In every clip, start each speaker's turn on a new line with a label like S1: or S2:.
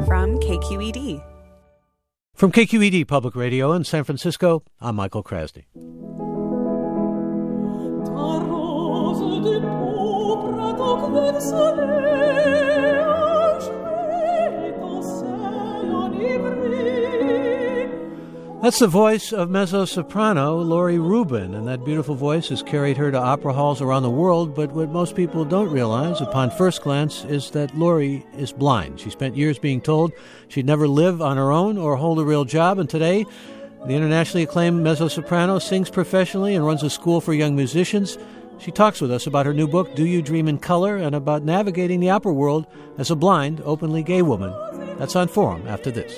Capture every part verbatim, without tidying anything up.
S1: from K Q E D.
S2: From K Q E D Public Radio in San Francisco, I'm Michael Krasny. That's the voice of mezzo-soprano Lori Rubin, and that beautiful voice has carried her to opera halls around the world, but what most people don't realize upon first glance is that Lori is blind. She spent years being told she'd never live on her own or hold a real job, and today the internationally acclaimed mezzo-soprano sings professionally and runs a school for young musicians. She talks with us about her new book, Do You Dream in Color, and about navigating the opera world as a blind, openly gay woman. That's on Forum after this.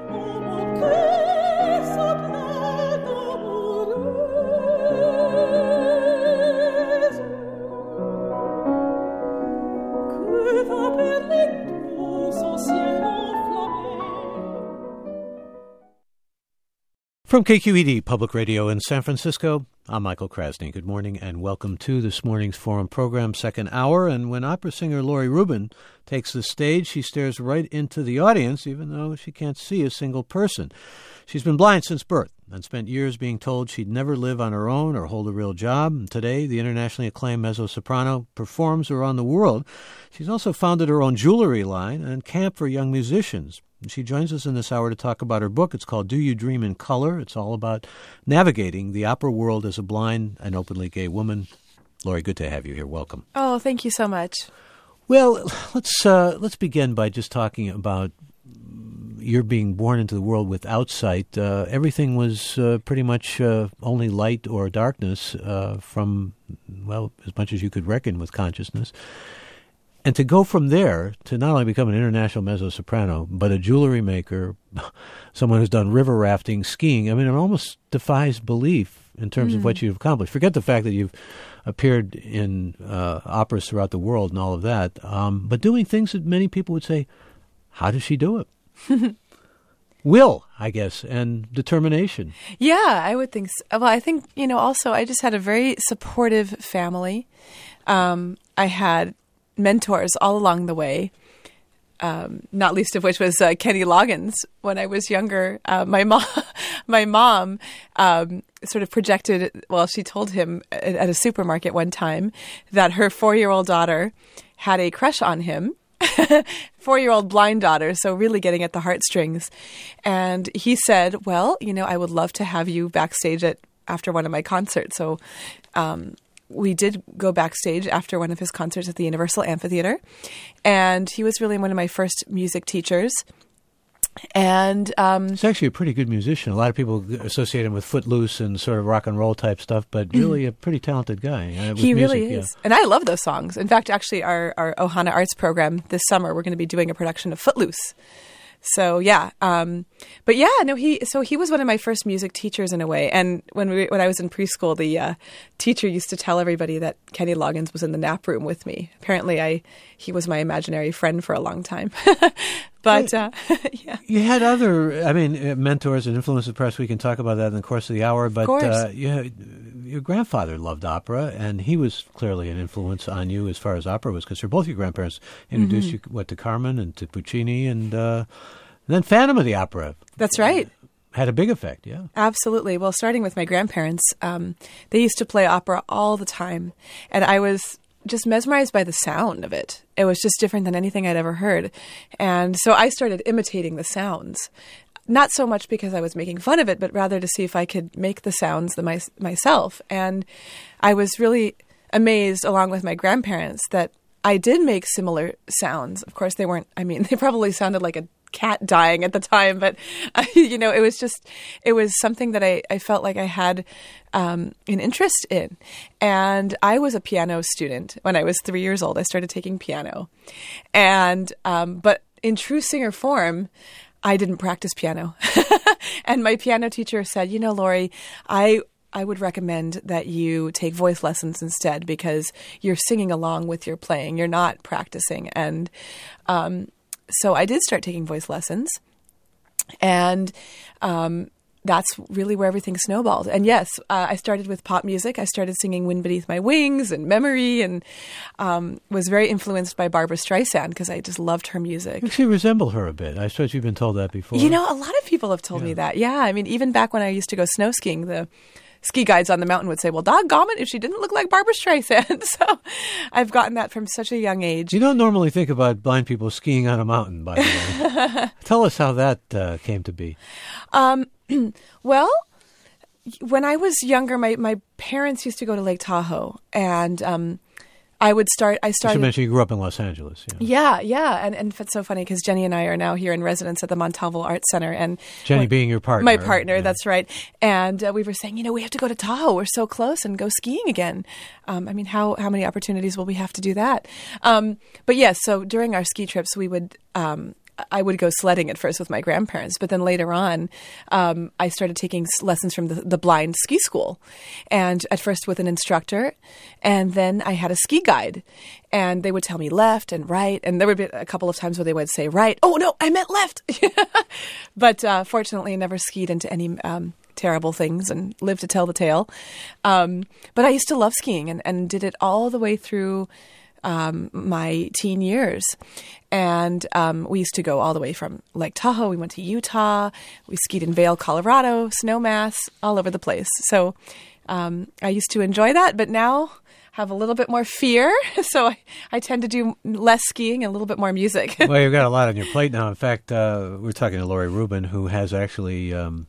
S2: From K Q E D Public Radio in San Francisco, I'm Michael Krasny. Good morning and welcome to this morning's Forum program, second hour. And when opera singer Lori Rubin takes the stage, she stares right into the audience, even though she can't see a single person. She's been blind since birth and spent years being told she'd never live on her own or hold a real job. And today, the internationally acclaimed mezzo-soprano performs around the world. She's also founded her own jewelry line and camp for young musicians. She joins us in this hour to talk about her book. It's called Do You Dream in Color? It's all about navigating the opera world as a blind and openly gay woman. Lori, good to have you here. Welcome.
S3: Oh, thank you so much.
S2: Well, let's uh, let's begin by just talking about your being born into the world without sight. Uh, everything was uh, pretty much uh, only light or darkness uh, from, well, as much as you could reckon with consciousness. And to go from there to not only become an international mezzo-soprano, but a jewelry maker, someone who's done river rafting, skiing, I mean, it almost defies belief in terms mm. of what you've accomplished. Forget the fact that you've appeared in uh, operas throughout the world and all of that, um, but doing things that many people would say, how does she do it? Will, I guess, and determination.
S3: Yeah, I would think so. Well, I think, you know, also I just had a very supportive family. Um, I had mentors all along the way, um, not least of which was uh, Kenny Loggins. When I was younger, uh, my mom, my mom um, sort of projected, well, she told him at, at a supermarket one time that her four-year-old daughter had a crush on him. Four-year-old blind daughter, so really getting at the heartstrings. And he said, well, you know, I would love to have you backstage at after one of my concerts. So um, we did go backstage after one of his concerts at the Universal Amphitheater. And he was really one of my first music teachers. And um,
S2: he's actually a pretty good musician. A lot of people associate him with Footloose and sort of rock and roll type stuff, but really a pretty talented guy. Uh,
S3: he
S2: music,
S3: really is.
S2: Yeah.
S3: And I love those songs. In fact, actually, our, our Ohana Arts program this summer, we're going to be doing a production of Footloose. So, yeah. Um, but, yeah, no, he so he was one of my first music teachers in a way. And when we when I was in preschool, the uh, teacher used to tell everybody that Kenny Loggins was in the nap room with me. Apparently, I he was my imaginary friend for a long time. But, uh, yeah.
S2: You had other, I mean, uh, mentors and influences, perhaps we can talk about that in the course of the hour, but uh, you had, your grandfather loved opera, and he was clearly an influence on you as far as opera was concerned. Both your grandparents introduced mm-hmm. you, what, to Carmen and to Puccini, and, uh, and then Phantom of the Opera.
S3: That's right.
S2: Had a big effect, yeah.
S3: Absolutely. Well, starting with my grandparents, um, they used to play opera all the time, and I was just mesmerized by the sound of it. It was just different than anything I'd ever heard. And so I started imitating the sounds, not so much because I was making fun of it, but rather to see if I could make the sounds the, my, myself. And I was really amazed, along with my grandparents, that I did make similar sounds. Of course, they weren't, I mean, they probably sounded like a cat dying at the time, but uh, you know, it was just, it was something that I, I felt like I had um, an interest in. And I was a piano student when I was three years old. I started taking piano, and um, but in true singer form, I didn't practice piano. And my piano teacher said, you know, Lori, I I would recommend that you take voice lessons instead, because you're singing along with your playing. You're not practicing. And um, so I did start taking voice lessons. And um, that's really where everything snowballed. And yes, uh, I started with pop music. I started singing Wind Beneath My Wings and Memory, and um, was very influenced by Barbra Streisand because I just loved her music.
S2: You actually resemble her a bit. I suppose you've been told that before.
S3: You know, a lot of people have told
S2: Yeah.
S3: me that. Yeah. I mean, even back when I used to go snow skiing, the ski guides on the mountain would say, well, doggone it, if she didn't look like Barbra Streisand. So I've gotten that from such a young age.
S2: You don't normally think about blind people skiing on a mountain, by the way. Tell us how that uh, came to be.
S3: Um, well, when I was younger, my, my parents used to go to Lake Tahoe, and um, I would start, I
S2: You should
S3: started...
S2: mention you grew up in Los Angeles. Yeah.
S3: Yeah, yeah. And, and it's so funny because Jenny and I are now here in residence at the Montalvo Arts Center. And
S2: Jenny being your partner.
S3: My partner,
S2: Yeah.
S3: that's right. And uh, we were saying, you know, we have to go to Tahoe. We're so close, and go skiing again. Um, I mean, how, how many opportunities will we have to do that? Um, but yes, so during our ski trips, we would... Um, I would go sledding at first with my grandparents, but then later on, um, I started taking s- lessons from the, the blind ski school, and at first with an instructor, and then I had a ski guide, and they would tell me left and right, and there would be a couple of times where they would say right. Oh no, I meant left. But uh, fortunately, I never skied into any um, terrible things and lived to tell the tale. Um, but I used to love skiing, and, and did it all the way through Um, my teen years. And um, we used to go all the way from Lake Tahoe. We went to Utah. We skied in Vail, Colorado, Snowmass, all over the place. So um, I used to enjoy that, but now have a little bit more fear. So I, I tend to do less skiing and a little bit more music.
S2: Well, you've got a lot on your plate now. In fact, uh, we're talking to Lori Rubin, who has actually um,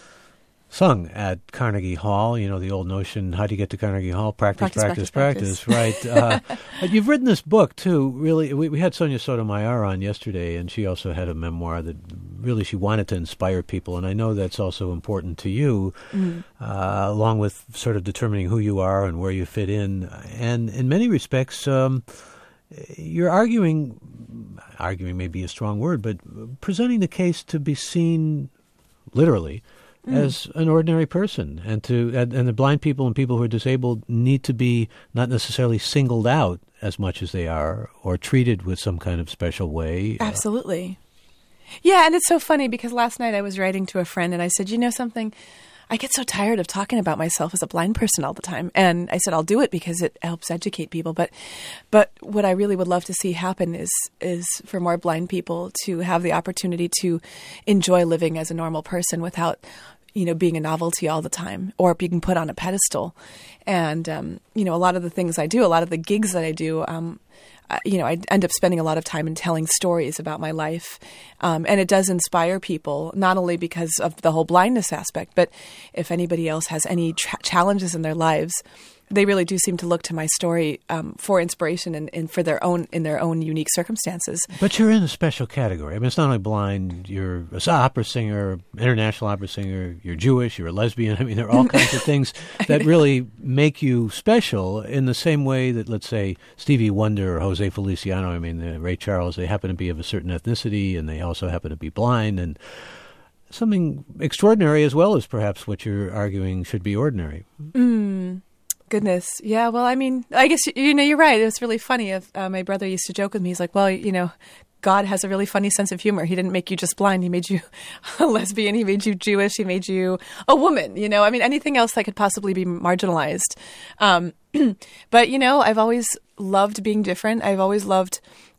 S2: sung at Carnegie Hall. You know, the old notion, how do you get to Carnegie Hall? Practice, practice,
S3: Practice,
S2: practice, right. Uh, but you've written this book, too. Really, we, we had Sonia Sotomayor on yesterday, and she also had a memoir that really she wanted to inspire people, and I know that's also important to you,
S3: Mm.
S2: uh, along with sort of determining who you are and where you fit in. And in many respects, um, you're arguing, arguing may be a strong word, but presenting the case to be seen literally Mm. as an ordinary person, and to and, and the blind people and people who are disabled need to be not necessarily singled out as much as they are, or treated with some kind of special way.
S3: Absolutely. Yeah, and it's so funny because last night I was writing to a friend and I said, you know something, I get so tired of talking about myself as a blind person all the time. And I said, I'll do it because it helps educate people. But but what I really would love to see happen is is for more blind people to have the opportunity to enjoy living as a normal person without, you know, being a novelty all the time or being put on a pedestal. And, um, you know, a lot of the things I do, a lot of the gigs that I do, um, uh, you know, I end up spending a lot of time in telling stories about my life. Um, and it does inspire people, not only because of the whole blindness aspect, but if anybody else has any tra- challenges in their lives, they really do seem to look to my story um, for inspiration and, and for their own in their own unique circumstances.
S2: But you're in a special category. I mean, it's not only blind. You're an opera singer, international opera singer. You're Jewish. You're a lesbian. I mean, there are all kinds of things that really make you special in the same way that, let's say, Stevie Wonder or Jose Feliciano, I mean, uh, Ray Charles, they happen to be of a certain ethnicity, and they also happen to be blind, and something extraordinary as well as perhaps what you're arguing should be ordinary.
S3: Mm. Goodness. Yeah. Well, I mean, I guess, you know, you're right. It's really funny. If, uh, my brother used to joke with me. He's like, well, you know, God has a really funny sense of humor. He didn't make you just blind. He made you a lesbian. He made you Jewish. He made you a woman. You know, I mean, anything else that could possibly be marginalized. Um, but, you know, I've always loved being different. I've always loved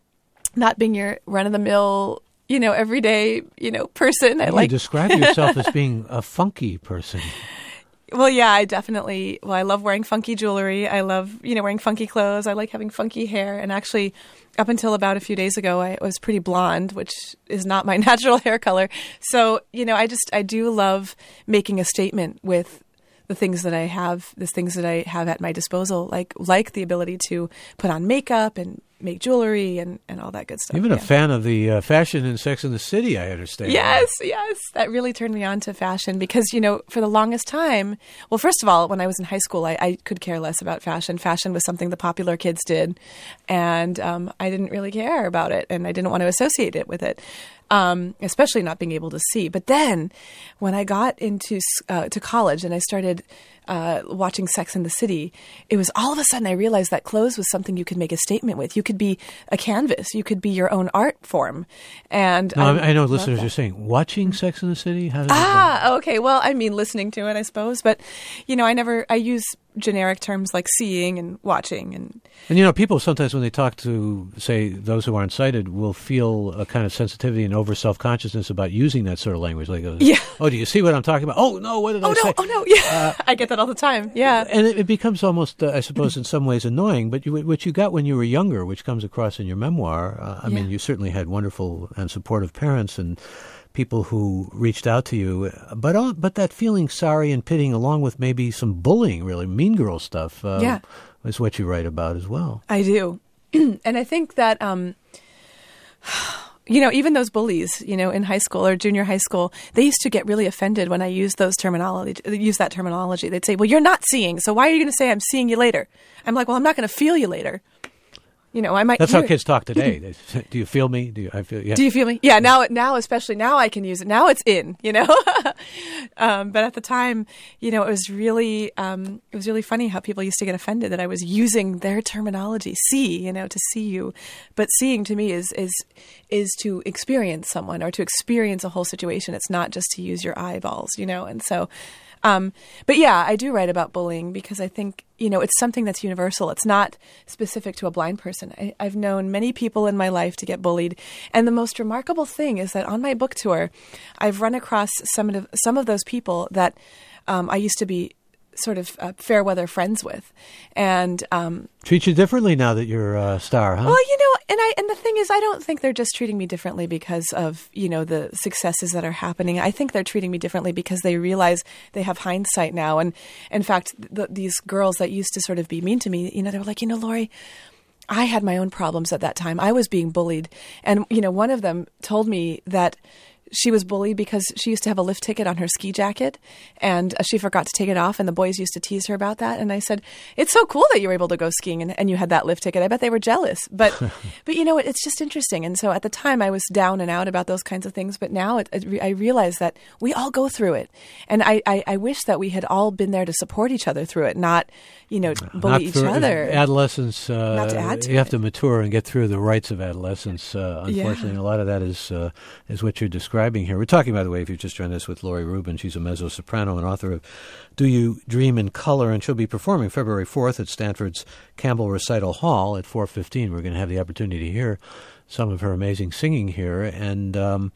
S3: not being your run-of-the-mill, you know, everyday, you know, person. I
S2: You
S3: like
S2: describe yourself as being a funky person.
S3: Well, yeah, I definitely, well, I love wearing funky jewelry. I love, you know, wearing funky clothes. I like having funky hair. And actually, up until about a few days ago, I was pretty blonde, which is not my natural hair color. So, you know, I just, I do love making a statement with the things that I have, the things that I have at my disposal, like, like the ability to put on makeup and make jewelry and, and all that good stuff.
S2: Even
S3: yeah.
S2: a fan of the uh, fashion in Sex and the City, I understand.
S3: Yes, yes. That really turned me on to fashion because, you know, for the longest time, well, first of all, when I was in high school, I, I could care less about fashion. Fashion was something the popular kids did, and um, I didn't really care about it, and I didn't want to associate it with it, um, especially not being able to see. But then when I got into uh, to college and I started uh, watching Sex and the City, it was all of a sudden I realized that clothes was something you could make a statement with. You could be a canvas. You could be your own art form. And
S2: no,
S3: I,
S2: I know listeners are saying, watching Sex and the City? How does
S3: ah, okay. Well, I mean, listening to it, I suppose. But, you know, I never, I use generic terms like seeing and watching. And,
S2: and you know, people sometimes when they talk to, say, those who aren't sighted will feel a kind of sensitivity and over self-consciousness about using that sort of language. Like, uh,
S3: yeah.
S2: oh, do you see what I'm talking about? Oh, no, what did
S3: oh,
S2: I
S3: no,
S2: say?
S3: Oh, no, yeah. Uh, I get that all the time, yeah.
S2: And it, it becomes almost, uh, I suppose, in some ways annoying, but you, what you got when you were younger, which comes across in your memoir, uh, I yeah. mean, you certainly had wonderful and supportive parents and people who reached out to you, but uh, but that feeling sorry and pitying along with maybe some bullying, really, mean girl stuff, uh,
S3: yeah.
S2: is what you write about as well.
S3: I do. And I think that, um, you know, even those bullies, you know, in high school or junior high school, they used to get really offended when I used those terminology, use that terminology. They'd say, well, you're not seeing, so why are you going to say I'm seeing you later? I'm like, well, I'm not going to feel you later. You know, I might.
S2: That's
S3: hear
S2: how kids talk today. They say, do you feel me? Do you? I feel. Yeah.
S3: Do you feel me? Yeah. Now, now, especially now, I can use it. Now it's in. You know, um, but at the time, you know, it was really, um, it was really funny how people used to get offended that I was using their terminology. See, you know, to see you, but seeing to me is is is to experience someone or to experience a whole situation. It's not just to use your eyeballs. You know, and so. Um, but yeah, I do write about bullying because I think, you know, it's something that's universal. It's not specific to a blind person. I, I've known many people in my life to get bullied. And the most remarkable thing is that on my book tour, I've run across some of, some of those people that um, I used to be sort of uh, fair weather friends with. And um,
S2: treat you differently now that you're a star, huh?
S3: Well, you know, and I and the thing is, I don't think they're just treating me differently because of, you know, the successes that are happening. I think they're treating me differently because they realize they have hindsight now. And in fact, the, these girls that used to sort of be mean to me, you know, they were like, you know, Lori, I had my own problems at that time. I was being bullied. And, you know, one of them told me that she was bullied because she used to have a lift ticket on her ski jacket and uh, she forgot to take it off, and the boys used to tease her about that. And I said, it's so cool that you were able to go skiing and, and you had that lift ticket. I bet they were jealous. But, but you know, it, it's just interesting. And so at the time I was down and out about those kinds of things. But now it, it, I realize that we all go through it. And I, I, I wish that we had all been there to support each other through it, not, you know, bully
S2: not
S3: each
S2: for,
S3: other.
S2: Adolescence, uh,
S3: not to add to
S2: you
S3: it.
S2: have to mature and get through the rites of adolescence. Uh, unfortunately,
S3: yeah.
S2: a lot of that is uh, is what you're describing here. We're talking, by the way, if you've just joined us, with Lori Rubin. She's a mezzo-soprano and author of Do You Dream in Color? And she'll be performing February fourth at Stanford's Campbell Recital Hall at four fifteen. We're going to have the opportunity to hear some of her amazing singing here. And um,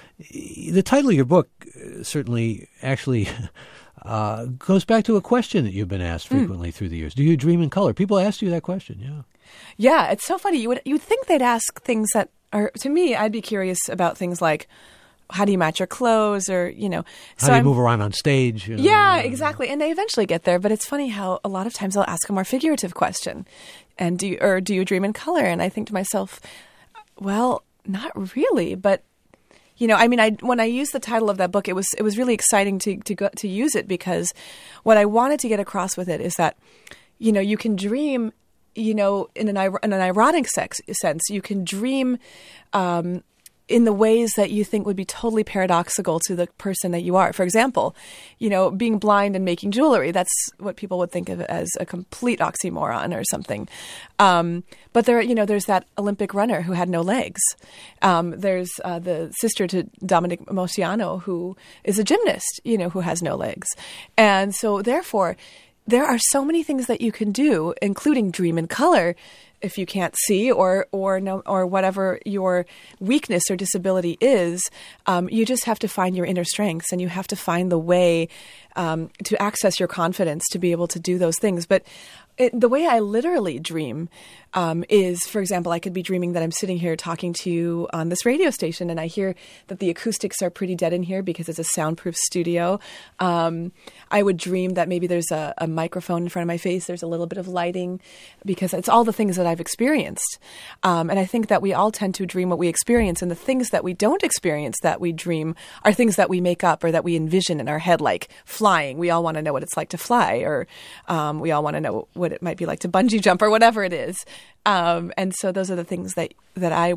S2: the title of your book certainly actually uh, goes back to a question that you've been asked frequently mm. through the years. Do you dream in color? People asked you that question, yeah.
S3: Yeah, it's so funny. You would you'd think they'd ask things that are, to me, I'd be curious about things like, how do you match your clothes, or, you know.
S2: How
S3: so
S2: do you
S3: I'm,
S2: move around on stage? You know?
S3: Yeah, exactly. And they eventually get there. But it's funny how a lot of times they'll ask a more figurative question. And do you, or do you dream in color? And I think to myself, well, not really. But, you know, I mean, I when I used the title of that book, it was it was really exciting to to go, to use it, because what I wanted to get across with it is that, you know, you can dream, you know, in an in an ironic sex, sense. You can dream um, in the ways that you think would be totally paradoxical to the person that you are. For example, you know, being blind and making jewelry, that's what people would think of as a complete oxymoron or something. Um, but there, you know, there's that Olympic runner who had no legs. Um, there's uh, the sister to Dominic Moceanu, who is a gymnast, you know, who has no legs. And so therefore, there are so many things that you can do, including dream in color, if you can't see, or or no, or whatever your weakness or disability is. Um, you just have to find your inner strengths, and you have to find the way um, to access your confidence to be able to do those things. But it, the way I literally dream um, is, for example, I could be dreaming that I'm sitting here talking to you on this radio station, and I hear that the acoustics are pretty dead in here because it's a soundproof studio. Um, I would dream that maybe there's a, a microphone in front of my face. There's a little bit of lighting, because it's all the things that I've experienced. Um, and I think that we all tend to dream what we experience, and the things that we don't experience that we dream are things that we make up or that we envision in our head, like flying. We all want to know what it's like to fly, or um, we all want to know what it might be like to bungee jump, or whatever it is. Um, and so those are the things that, that I would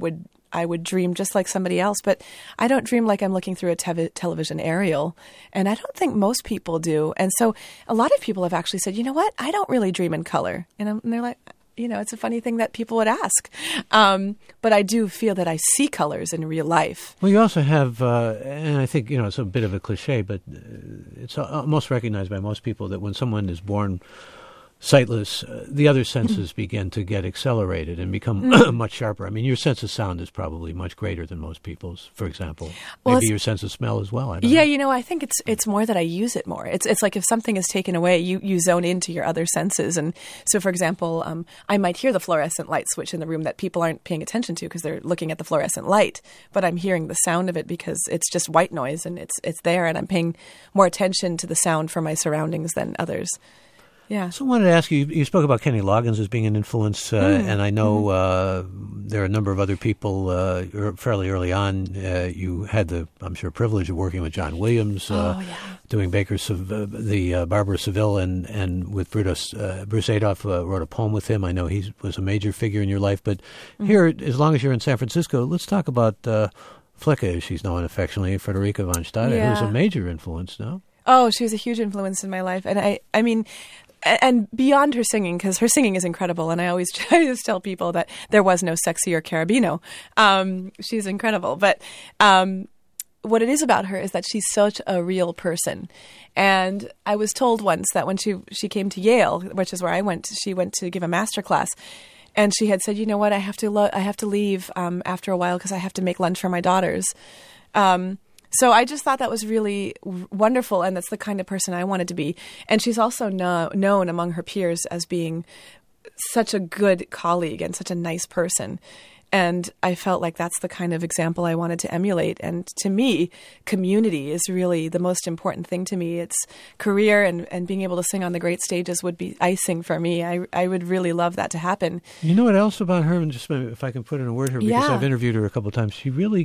S3: I would dream just like somebody else, but I don't dream like I'm looking through a tev- television aerial, and I don't think most people do. And so a lot of people have actually said, you know what, I don't really dream in color. And, I'm, and they're like, you know, it's a funny thing that people would ask. Um, but I do feel that I see colors in real life.
S2: Well, you also have, uh, and I think, you know, it's a bit of a cliche, but it's almost recognized by most people that when someone is born sightless, uh, the other senses begin to get accelerated and become mm. much sharper. I mean, your sense of sound is probably much greater than most people's, for example.
S3: Well,
S2: Maybe your sense of smell as well. I don't
S3: yeah,
S2: know.
S3: you know, I think it's it's more that I use it more. It's it's like if something is taken away, you, you zone into your other senses. And so, for example, um, I might hear the fluorescent light switch in the room that people aren't paying attention to because they're looking at the fluorescent light, but I'm hearing the sound of it because it's just white noise and it's it's there, and I'm paying more attention to the sound from my surroundings than others. Yeah.
S2: So I wanted to ask you, you spoke about Kenny Loggins as being an influence, uh, mm. and I know uh, there are a number of other people uh, fairly early on. Uh, you had the, I'm sure, privilege of working with John Williams, uh,
S3: oh, yeah.
S2: doing Baker, uh, the uh, Barbara Seville, and, and with Brutus, uh, Bruce Adolph uh, wrote a poem with him. I know he was a major figure in your life. But mm. here, as long as you're in San Francisco, let's talk about uh, Flicka, as she's known affectionately, Frederica von Stade,
S3: yeah.
S2: who's a major influence now.
S3: Oh, she was a huge influence in my life. And I, I mean... And beyond her singing, because her singing is incredible, and I always try to tell people that there was no sexier Carabino. Um, she's incredible. But um, what it is about her is that she's such a real person. And I was told once that when she she came to Yale, which is where I went, she went to give a master class. And she had said, you know what, I have to lo- I have to leave um, after a while because I have to make lunch for my daughters. Um So I just thought that was really w- wonderful, and that's the kind of person I wanted to be. And she's also no- known among her peers as being such a good colleague and such a nice person. And I felt like that's the kind of example I wanted to emulate. And to me, community is really the most important thing to me. It's career and, and being able to sing on the great stages would be icing for me. I, I would really love that to happen.
S2: You know what else about her? And just if I can put in a word here, because
S3: yeah.
S2: I've interviewed her a couple of times. She really...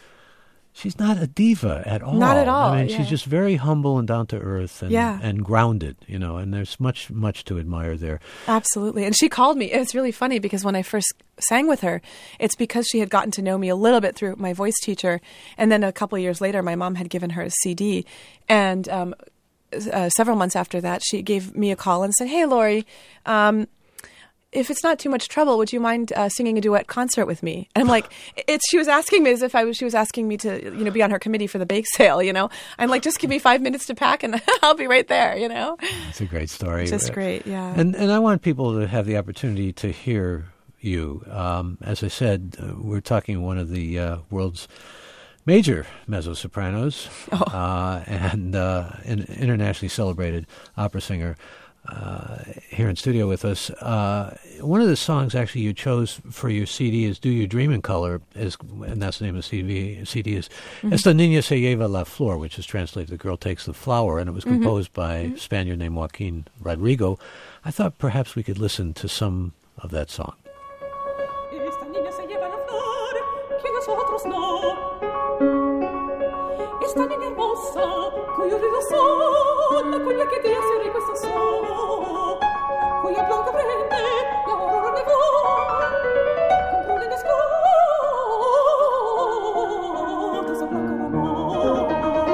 S2: She's not a diva at all.
S3: Not at all.
S2: I mean,
S3: yeah.
S2: she's just very humble and down to earth and,
S3: yeah.
S2: and grounded, you know, and there's much, much to admire there.
S3: Absolutely. And she called me. It's really funny because when I first sang with her, it's because she had gotten to know me a little bit through my voice teacher. And then a couple of years later, my mom had given her a C D. And um, uh, several months after that, she gave me a call and said, hey, Lori, um, if it's not too much trouble, would you mind uh, singing a duet concert with me? And I'm like, it's. She was asking me as if I was. She was asking me to, you know, be on her committee for the bake sale. You know, I'm like, just give me five minutes to pack, and I'll be right there. You know,
S2: it's a great story.
S3: Just great, yeah.
S2: And and I want people to have the opportunity to hear you. Um, as I said, uh, we're talking one of the uh, world's major mezzo-sopranos
S3: oh.
S2: uh, and uh, an internationally celebrated opera singer. Uh, here in studio with us. Uh, one of the songs actually you chose for your C D is Do You Dream in Color, is, and that's the name of the C D, C D is mm-hmm. Esta Niña Se Lleva la Flor, which is translated The Girl Takes the Flower, and it was
S3: mm-hmm.
S2: composed by
S3: mm-hmm.
S2: a Spaniard named Joaquin Rodrigo. I thought perhaps we could listen to some of that song.
S1: Esta niña se lleva la flor, que nosotros no. Esta niña hermosa, cuyo río son, cuya que te hace rico esta sol, cuya blanca frente la aurora negó, con prudentes gotas de blanco amor.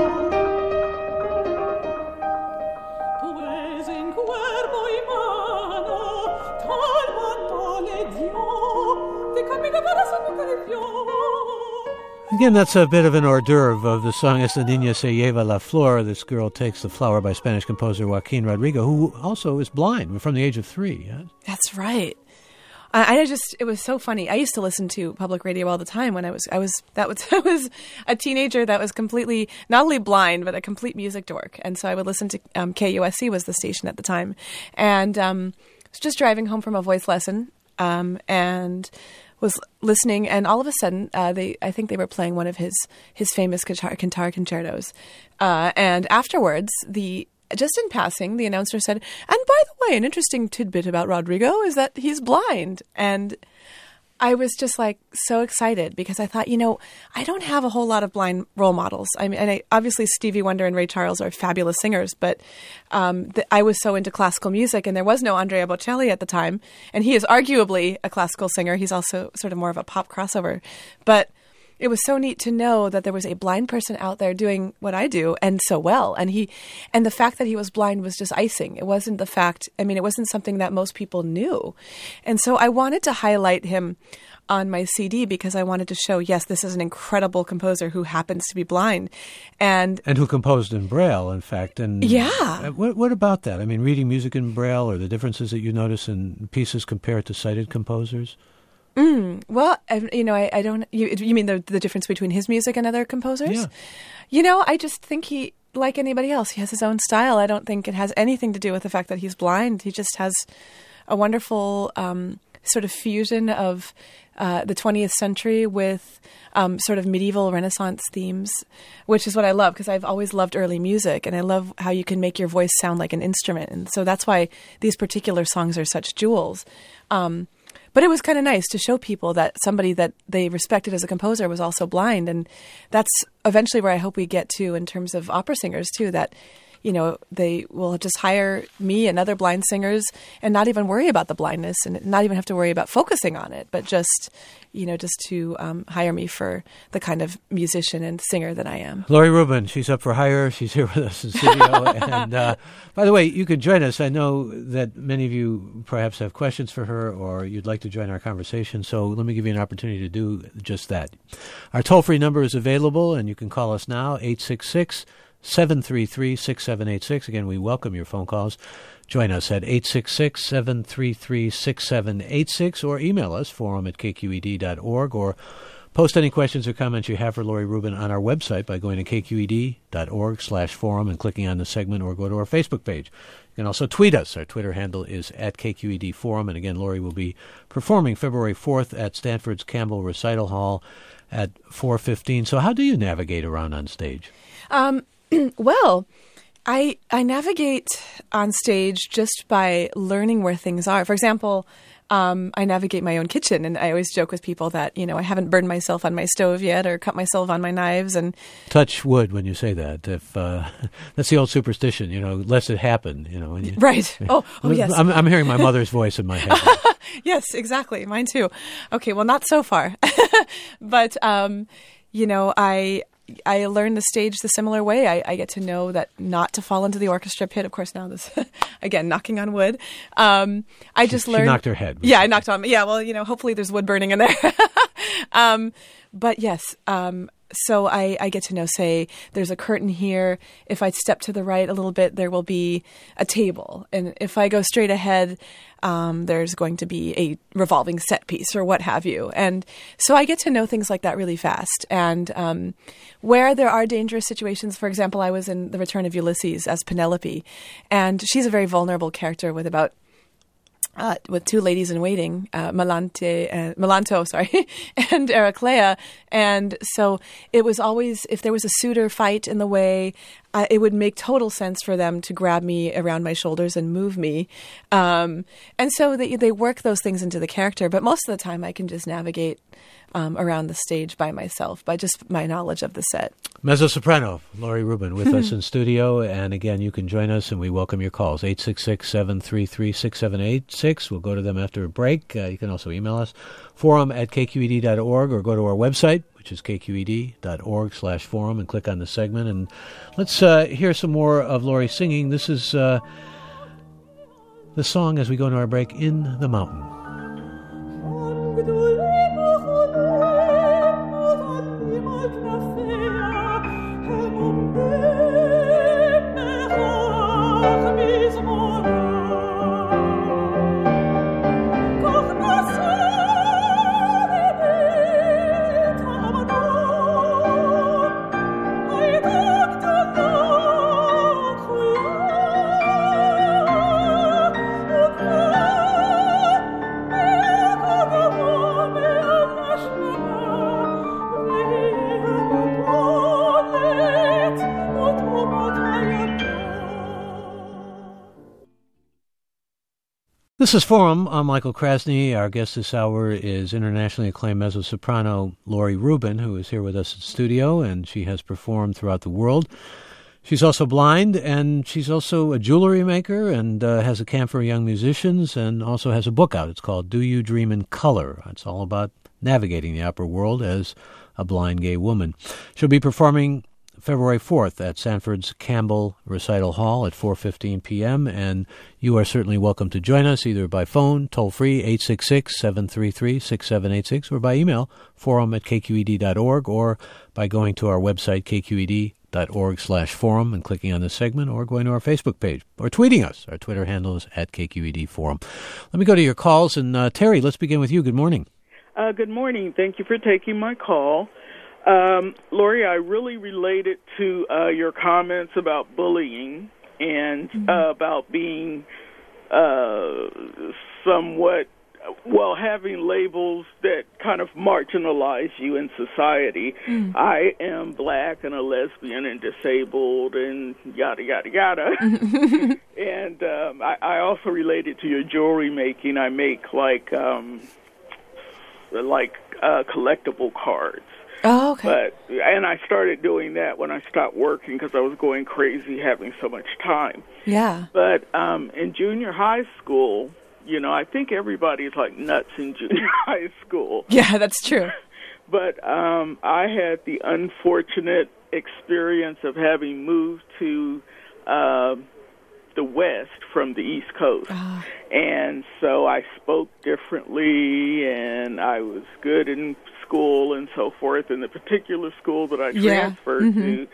S1: Tu ves en cuerpo y mano, tal manto le dio, de camino corazón nunca le dio.
S2: Again, that's a bit of an hors d'oeuvre of the song Esta Niña Se Lleva la Flor, This Girl Takes the Flower, by Spanish composer Joaquin Rodrigo, who also is blind from the age of three. Yeah?
S3: That's right. I, I just, it was so funny. I used to listen to public radio all the time when I was, I was, that was, I was a teenager that was completely, not only blind, but a complete music dork. And so I would listen to, um, K U S C was the station at the time. And um, I was just driving home from a voice lesson um, and was listening, and all of a sudden, uh, they I think they were playing one of his his famous guitar, guitar concertos. Uh, and afterwards, the just in passing, the announcer said, "And by the way, an interesting tidbit about Rodrigo is that he's blind." And I was just like so excited because I thought, you know, I don't have a whole lot of blind role models. I mean, and I, obviously Stevie Wonder and Ray Charles are fabulous singers, but um, the, I was so into classical music, and there was no Andrea Bocelli at the time, and he is arguably a classical singer. He's also sort of more of a pop crossover, but it was so neat to know that there was a blind person out there doing what I do and so well. And he, and the fact that he was blind was just icing. It wasn't the fact, I mean, it wasn't something that most people knew. And so I wanted to highlight him on my C D because I wanted to show, yes, this is an incredible composer who happens to be blind. And
S2: and who composed in Braille, in fact. And
S3: yeah.
S2: What, what about that? I mean, reading music in Braille, or the differences that you notice in pieces compared to sighted composers?
S3: Mm, well, I, you know, I, I don't. You, you mean the the difference between his music and other composers?
S2: Yeah.
S3: You know, I just think he, like anybody else, he has his own style. I don't think it has anything to do with the fact that he's blind. He just has a wonderful um, sort of fusion of uh, the twentieth century with um, sort of medieval Renaissance themes, which is what I love because I've always loved early music, and I love how you can make your voice sound like an instrument, and so that's why these particular songs are such jewels. Um, But it was kind of nice to show people that somebody that they respected as a composer was also blind. And that's eventually where I hope we get to in terms of opera singers, too, that, you know, they will just hire me and other blind singers and not even worry about the blindness and not even have to worry about focusing on it, but just, you know, just to um, hire me for the kind of musician and singer that I am.
S2: Laurie Rubin, she's up for hire. She's here with us in studio. And uh, by the way, you can join us. I know that many of you perhaps have questions for her or you'd like to join our conversation. So let me give you an opportunity to do just that. Our toll-free number is available, and you can call us now, eight six six, seven three three, six seven eight six. Again, we welcome your phone calls. Join us at eight six six, seven three three, six seven eight six or email us, forum at k q e d dot org, or post any questions or comments you have for Laurie Rubin on our website by going to k q e d dot org slash forum and clicking on the segment, or go to our Facebook page. You can also tweet us. Our Twitter handle is at K Q E D Forum. And again, Laurie will be performing February fourth at Stanford's Campbell Recital Hall at four fifteen. So how do you navigate around on stage?
S3: Um, well, I I navigate on stage just by learning where things are. For example, um, I navigate my own kitchen, and I always joke with people that, you know, I haven't burned myself on my stove yet or cut myself on my knives. And
S2: touch wood when you say that. If uh, that's the old superstition, you know, lest it happen. You know, when you,
S3: right? Oh, oh yes.
S2: I'm, I'm hearing my mother's voice in my head.
S3: Yes, exactly. Mine too. Okay, well, not so far, but um, you know, I. I learned the stage the similar way. I, I get to know that not to fall into the orchestra pit. Of course, now this, again, knocking on wood. Um, I just
S2: she,
S3: learned.
S2: She knocked her head.
S3: Yeah, I knocked on. Yeah, well, you know, hopefully there's wood burning in there. um, but yes, um, so I, I get to know, say, there's a curtain here. If I step to the right a little bit, there will be a table. And if I go straight ahead, um, there's going to be a revolving set piece or what have you. And so I get to know things like that really fast. And um, where there are dangerous situations, for example, I was in The Return of Ulysses as Penelope, and she's a very vulnerable character with about Uh, with two ladies in waiting, uh, Melante, uh, Melanto, sorry, and Eraclea. And so it was always, if there was a suitor fight in the way, uh, it would make total sense for them to grab me around my shoulders and move me. Um, and so they, they work those things into the character. But most of the time I can just navigate um, around the stage by myself, by just my knowledge of the set.
S2: Mezzo-soprano, Laurie Rubin, with us in studio. And again, you can join us, and we welcome your calls. eight six six, seven three three, six seven eight six. We'll go to them after a break. Uh, you can also email us, forum at k q e d dot org, or go to our website, which is k q e d dot org slash forum, and click on the segment. And let's uh, hear some more of Laurie singing. This is uh, the song, as we go into our break, In the Mountain.
S1: Oh,
S2: This is Forum. I'm Michael Krasny. Our guest this hour is internationally acclaimed mezzo-soprano Lori Rubin, who is here with us in studio, and she has performed throughout the world. She's also blind, and she's also a jewelry maker and uh, has a camp for young musicians, and also has a book out. It's called Do You Dream in Color? It's all about navigating the opera world as a blind gay woman. She'll be performing February fourth at Sanford's Campbell Recital Hall at four fifteen p.m., and you are certainly welcome to join us either by phone, toll-free, eight six six, seven three three, six seven eight six, or by email, forum at k q e d dot org, or by going to our website, k q e d dot org slash forum, and clicking on this segment, or going to our Facebook page, or tweeting us. Our Twitter handle is at K Q E D Forum. Let me go to your calls, and uh, Terry, let's begin with you. Good morning.
S4: Uh, good morning. Thank you for taking my call. Um, Lori, I really related to uh, your comments about bullying and mm-hmm. uh, about being uh, somewhat, well, having labels that kind of marginalize you in society. Mm. I am black and a lesbian and disabled and yada, yada, yada. And um, I, I also related to your jewelry making. I make like, um, like uh, collectible cards.
S3: Oh, okay.
S4: But and I started doing that when I stopped working because I was going crazy having so much time.
S3: Yeah.
S4: But um, in junior high school, you know, I think everybody's like nuts in junior high school.
S3: Yeah, that's true.
S4: But um, I had the unfortunate experience of having moved to uh, the West from the East Coast. Oh. And so I spoke differently, and I was good in school and so forth. In the particular school that I transferred yeah. mm-hmm. to,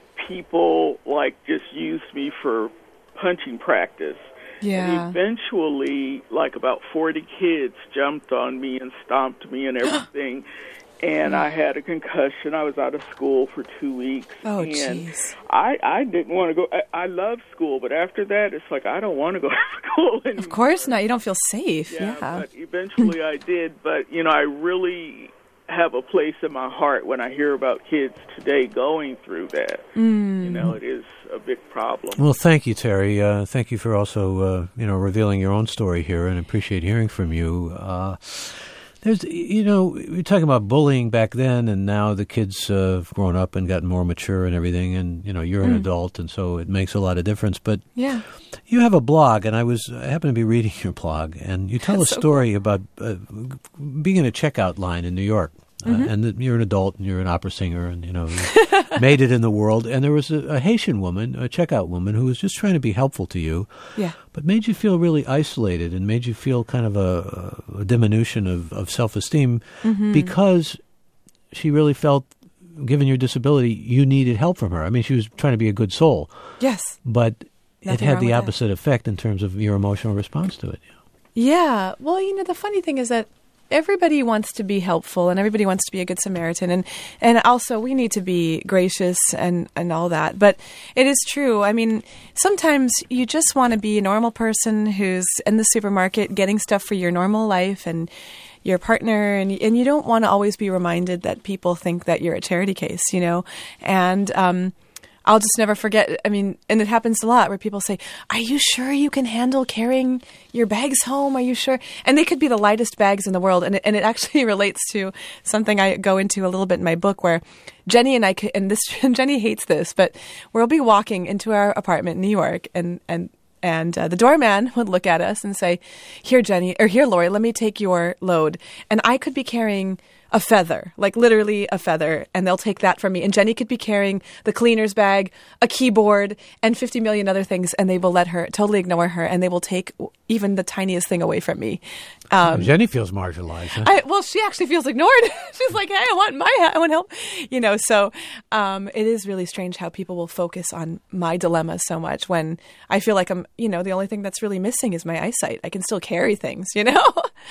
S4: people like just used me for punching practice.
S3: Yeah.
S4: And eventually, like about forty kids jumped on me and stomped me and everything. And I had a concussion. I was out of school for two weeks.
S3: Oh,
S4: and
S3: jeez.
S4: I, I didn't want to go. I, I love school, but after that, it's like I don't want to go to school anymore.
S3: Of course not. You don't feel safe.
S4: Yeah,
S3: yeah.
S4: But eventually I did. But, you know, I really have a place in my heart when I hear about kids today going through that. Mm. You know, it is a big problem.
S2: Well, thank you, Terry. Uh, thank you for also, uh, you know, revealing your own story here, and appreciate hearing from you. Uh, there's, you know, we were talking about bullying back then, and now the kids uh, have grown up and gotten more mature and everything, and, you know, you're an mm. adult, and so it makes a lot of difference. But
S3: yeah.
S2: you have a blog, and I was I happened to be reading your blog, and you tell
S3: That's
S2: a
S3: so
S2: story
S3: cool.
S2: about uh, being in a checkout line in New York. Mm-hmm. Uh, and you're an adult, and you're an opera singer, and, you know, you made it in the world. And there was a, a Haitian woman, a checkout woman, who was just trying to be helpful to you,
S3: yeah.
S2: but made you feel really isolated and made you feel kind of a, a diminution of, of self-esteem mm-hmm. because she really felt, given your disability, you needed help from her. I mean, she was trying to be a good soul.
S3: Yes.
S2: But
S3: Nothing
S2: it had the
S3: that.
S2: opposite effect in terms of your emotional response to it.
S3: Yeah. yeah. Well, you know, the funny thing is that everybody wants to be helpful, and everybody wants to be a good Samaritan, and, and also we need to be gracious and, and all that. But it is true. I mean, sometimes you just want to be a normal person who's in the supermarket getting stuff for your normal life and your partner, and and you don't want to always be reminded that people think that you're a charity case, you know. And um, I'll just never forget. I mean, and it happens a lot where people say, "Are you sure you can handle carrying your bags home? Are you sure?" And they could be the lightest bags in the world. And it, and it actually relates to something I go into a little bit in my book, where Jenny and I, and this Jenny hates this, but we'll be walking into our apartment in New York, and and and uh, the doorman would look at us and say, "Here, Jenny, or here, Lori, let me take your load." And I could be carrying a feather, like literally a feather, and they'll take that from me. And Jenny could be carrying the cleaner's bag, a keyboard, and fifty million other things, and they will let her, totally ignore her, and they will take even the tiniest thing away from me. Um,
S2: Jenny feels marginalized. Huh?
S3: I, well, she actually feels ignored. She's like, "Hey, I want my hat. I want help." You know, so um, it is really strange how people will focus on my dilemma so much when I feel like I'm, you know, the only thing that's really missing is my eyesight. I can still carry things, you know?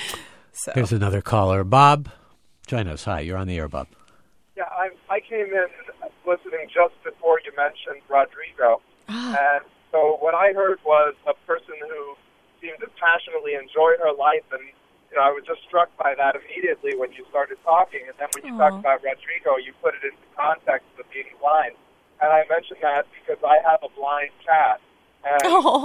S3: So
S2: here's another caller. Bob, join us. Hi, you're on the air, Bob.
S5: Yeah, I, I came in listening just before you mentioned Rodrigo.
S3: Ah.
S5: And so what I heard was a person who seemed to passionately enjoy her life, and you know, I was just struck by that immediately when you started talking. And then when you
S3: Aww.
S5: talked about Rodrigo, you put it into context of being blind. And I mentioned that because I have a blind cat. And
S3: Oh.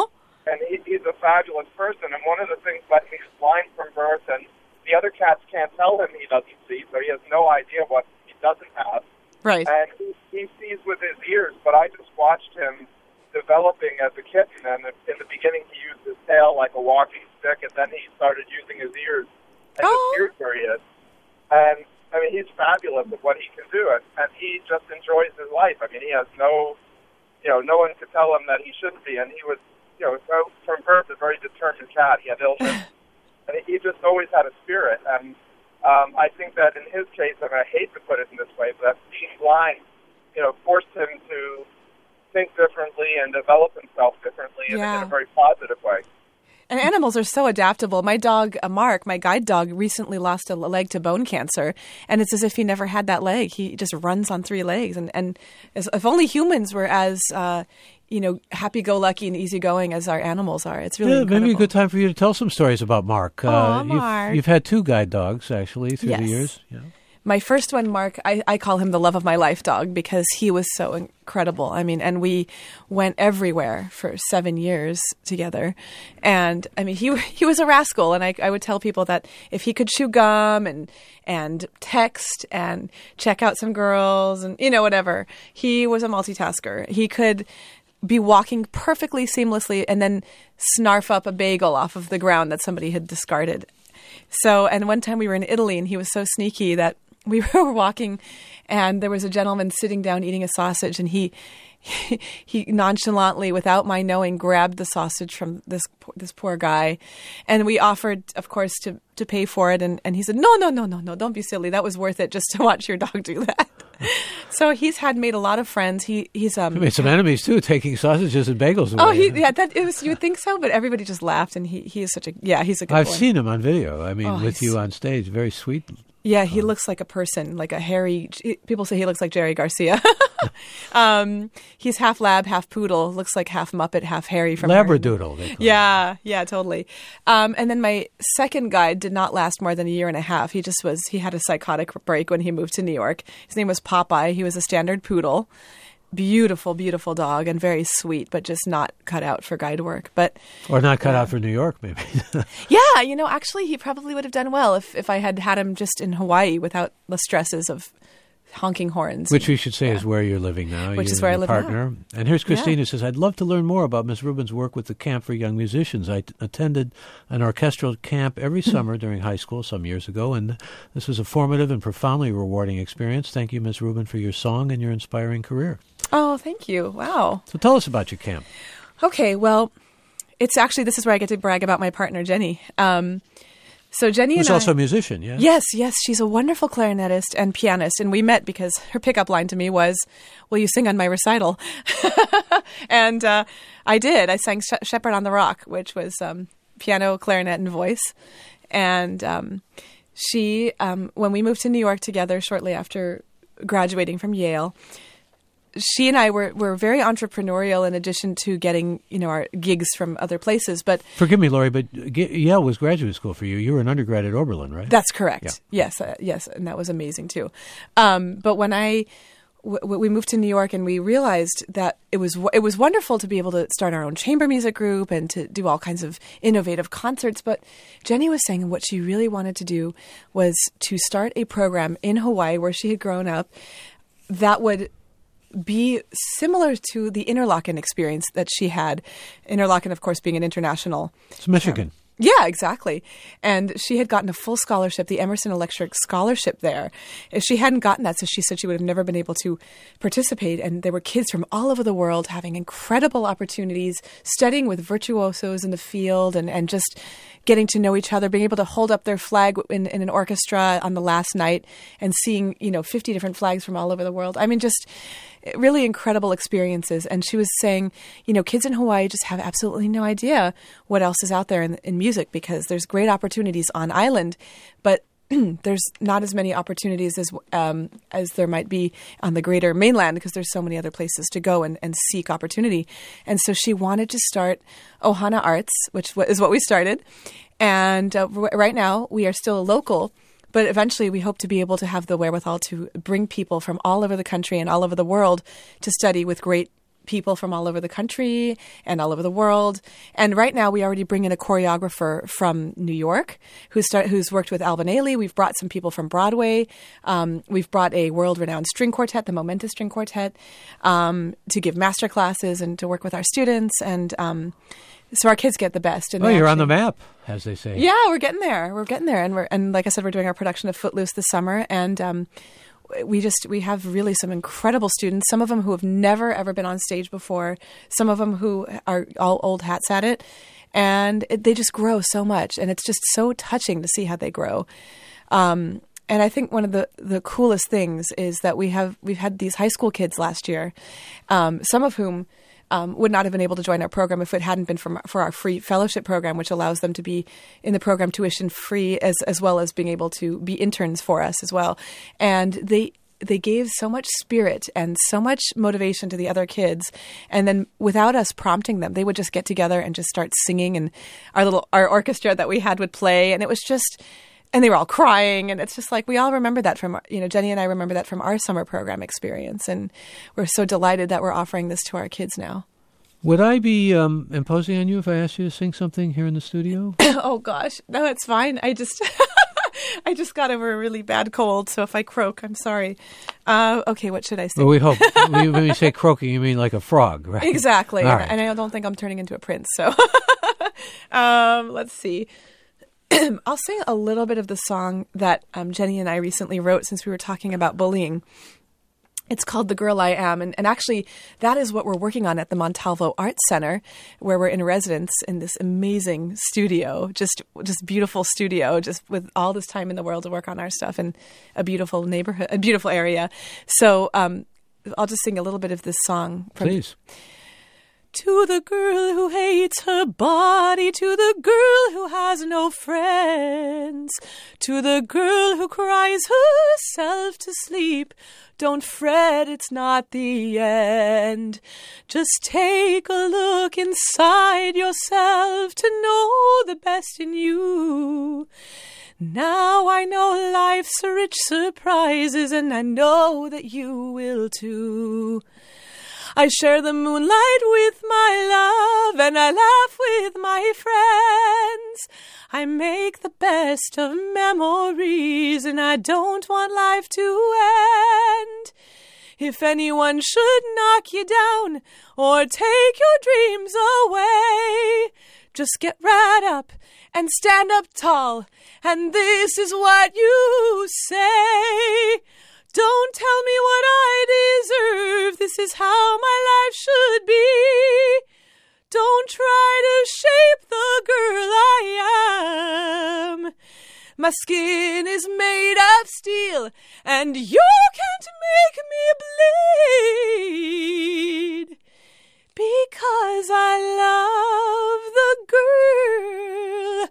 S5: and he, he's a fabulous person. And one of the things, like, he's blind from birth, and the other cats can't tell him he doesn't see, so he has no idea what he doesn't have.
S3: Right.
S5: And he, he sees with his ears, but I just watched him developing as a kitten, and in the beginning he used his tail like a walking stick, and then he started using his ears, and
S3: Oh.
S5: his ears where he is. And, I mean, he's fabulous at what he can do, and, and he just enjoys his life. I mean, he has no, you know, no one could tell him that he shouldn't be, and he was, you know, so from birth a very determined cat. He had illness, and he just always had a spirit, and um, I think that in his case, I mean, I hate to put it in this way, but being blind, you know, forced him to think differently and develop himself differently in,
S3: Yeah.
S5: in a very positive way.
S3: And animals are so adaptable. My dog, uh, Mark, my guide dog, recently lost a leg to bone cancer, and it's as if he never had that leg. He just runs on three legs. And, and as, if only humans were as, uh, you know, happy-go-lucky and easygoing as our animals are. It's really
S2: Yeah,
S3: incredible.
S2: maybe a good time for you to tell some stories about Mark.
S3: Aw,
S2: you've,
S3: Mark.
S2: You've had two guide dogs, actually, through the
S3: Yes.
S2: years. Yeah.
S3: My first one, Mark, I, I call him the love of my life dog because he was so incredible. I mean, and we went everywhere for seven years together. And I mean, he he was a rascal. And I, I would tell people that if he could chew gum and and text and check out some girls and, you know, whatever, he was a multitasker. He could be walking perfectly seamlessly and then snarf up a bagel off of the ground that somebody had discarded. So, and one time we were in Italy and he was so sneaky that we were walking and there was a gentleman sitting down eating a sausage, and he he, he nonchalantly, without my knowing, grabbed the sausage from this this poor guy. And we offered, of course, to, to pay for it. And, and he said, no, no, no, no, no, don't be silly. That was worth it just to watch your dog do that. So he's had made a lot of friends. He he's um
S2: You made some enemies, too, taking sausages and bagels away.
S3: Oh, he yeah, that it was. You would think so, but everybody just laughed, and he, he is such a yeah, he's a good
S2: I've
S3: boy.
S2: seen him on video. I mean,
S3: Oh,
S2: with
S3: he's-
S2: you on stage. Very sweet.
S3: Yeah, he looks like a person, like a hairy. People say he looks like Jerry Garcia. um, he's half lab, half poodle. Looks like half Muppet, half Harry from Harry.
S2: Labradoodle, they call
S3: Yeah, yeah, totally. Um, and then my second guide did not last more than a year and a half. He just was. He had a psychotic break when he moved to New York. His name was Popeye. He was a standard poodle. Beautiful, beautiful dog, and very sweet, but just not cut out for guide work. But
S2: it. Or not cut out for New York, maybe.
S3: yeah, you know, actually, he probably would have done well if, if I had had him just in Hawaii without the stresses of honking horns.
S2: Which we should say is where you're living now.
S3: Which
S2: you
S3: is where
S2: and
S3: I
S2: your
S3: live
S2: partner.
S3: now.
S2: And here's Christine
S3: Yeah.
S2: who says, I'd love to learn more about Miss Rubin's work with the Camp for Young Musicians. I t- attended an orchestral camp every summer during high school some years ago, and this was a formative and profoundly rewarding experience. Thank you, Miss Rubin, for your song and your inspiring career.
S3: Oh, thank you. Wow.
S2: So tell us about your camp.
S3: Okay, well, it's actually, this is where I get to brag about my partner, Jenny. Um, so Jenny
S2: Who's
S3: and
S2: also
S3: I,
S2: a musician, yeah?
S3: Yes, yes. She's a wonderful clarinetist and pianist. And we met because her pickup line to me was, will you sing on my recital? and uh, I did. I sang Sh- Shepherd on the Rock, which was um, piano, clarinet, and voice. And um, she, um, when we moved to New York together shortly after graduating from Yale, she and I were, were very entrepreneurial in addition to getting, you know, our gigs from other places. But
S2: Forgive me, Laurie, but G- Yale was graduate school for you. You were an undergrad at Oberlin, right?
S3: that's correct.
S2: Yeah.
S3: Yes, uh, yes, and that was amazing too. Um, but when I w- we moved to New York and we realized that it was w- it was wonderful to be able to start our own chamber music group and to do all kinds of innovative concerts. But Jenny was saying what she really wanted to do was to start a program in Hawaii where she had grown up that would be similar to the Interlochen experience that she had. Interlochen, of course, being an international.
S2: It's Michigan.
S3: Yeah, exactly. And she had gotten a full scholarship, the Emerson Electric Scholarship there. If she hadn't gotten that, so she said she would have never been able to participate. And there were kids from all over the world having incredible opportunities, studying with virtuosos in the field and, and just getting to know each other, being able to hold up their flag in, in an orchestra on the last night and seeing, you know, fifty different flags from all over the world. I mean, just really incredible experiences. And she was saying, you know, kids in Hawaii just have absolutely no idea what else is out there in, in music because there's great opportunities on island, but there's not as many opportunities as um, as there might be on the greater mainland because there's so many other places to go and, and seek opportunity. And so she wanted to start Ohana Arts, which is what we started. And uh, r- right now we are still local, but eventually we hope to be able to have the wherewithal to bring people from all over the country and all over the world to study with great people from all over the country and all over the world. And right now we already bring in a choreographer from New York who's, start, who's worked with Alvin Ailey. We've brought some people from Broadway. Um, we've brought a world-renowned string quartet, the Momentous String Quartet, um, to give master classes and to work with our students. And um, so our kids get the best. And
S2: oh, you're
S3: actually,
S2: on the map, as they say.
S3: Yeah, we're getting there. We're getting there. And we're and like I said, we're doing our production of Footloose this summer. And um, we just we have really some incredible students, some of them who have never, ever been on stage before, some of them who are all old hats at it. And it, they just grow so much. And it's just so touching to see how they grow. Um, and I think one of the, the coolest things is that we have we've had these high school kids last year, um, some of whom Um, would not have been able to join our program if it hadn't been for, for our free fellowship program, which allows them to be in the program tuition free as as well as being able to be interns for us as well. And they they gave so much spirit and so much motivation to the other kids. And then without us prompting them, they would just get together and just start singing. And our little our orchestra that we had would play. And it was just... And they were all crying, and it's just like we all remember that from, you know, Jenny and I remember that from our summer program experience, and we're so delighted that we're offering this to our kids now.
S2: Would I be um, imposing on you if I asked you to sing something here in the studio?
S3: Oh gosh, no, it's fine. I just, I just got over a really bad cold, so if I croak, I'm sorry. Uh, okay, what should I say?
S2: Well, we hope. When you say croaking, you mean like a frog, right?
S3: Exactly,
S2: All
S3: and,
S2: right.
S3: and I don't think I'm turning into a prince. So, um, let's see. I'll sing a little bit of the song that um, Jenny and I recently wrote since we were talking about bullying. It's called The Girl I Am. And, and actually, that is what we're working on at the Montalvo Arts Center, where we're in residence in this amazing studio, just just beautiful studio, just with all this time in the world to work on our stuff in a beautiful neighborhood, a beautiful area. So um, I'll just sing a little bit of this song. From,
S2: Please.
S3: To the girl who hates her body, to the girl who has no friends, to the girl who cries herself to sleep, don't fret, it's not the end. Just take a look inside yourself to know the best in you. Now I know life's rich surprises, and I know that you will too. I share the moonlight with my love, and I laugh with my friends. I make the best of memories, and I don't want life to end. If anyone should knock you down or take your dreams away, just get right up and stand up tall, and this is what you say. Don't tell me what I deserve, this is how my life should be. Don't try to shape the girl I am. My skin is made of steel, and you can't make me bleed. Because I love the girl